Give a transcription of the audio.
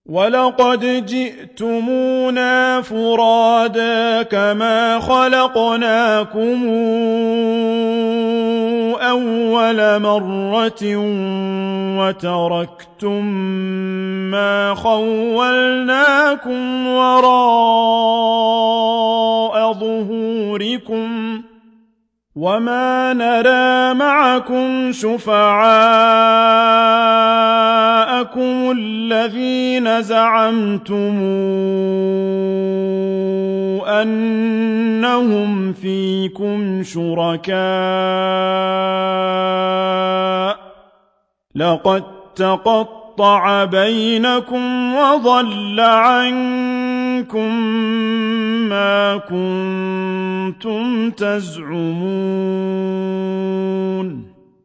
وَلَقَدْ جِئْتُمُونَا فُرَادَىٰ كَمَا خَلَقْنَاكُمْ أَوَّلَ مَرَّةٍ وَتَرَكْتُم مَّا خَوَّلْنَاكُمْ وَرَاءَ ظُهُورِكُمْ وَمَا نَرَىٰ مَعَكُمْ شُفَعَاءَكُمُ الَّذِينَ زَعَمْتُمْ أَنَّهُمْ فِيكُمْ شُرَكَاءُ ۚ لَقَد تَّقَطَّعَ بَيْنَكُمْ وَضَلَّ عَنكُم مَّا كُنتُمْ تَزْعُمُونَ